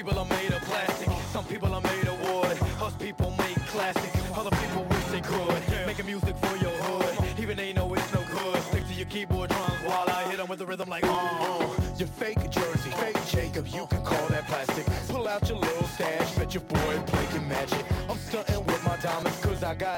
people are made of plastic, some people are made of wood. Us people make classic, other people wish they could. Making music for your hood, even they know it's no good. Stick to your keyboard drums while I hit them with the rhythm like Your fake jersey, fake Jacob, you can call that plastic. Pull out your little stash, bet your boy Blake can match it. I'm stunting with my diamonds cause I got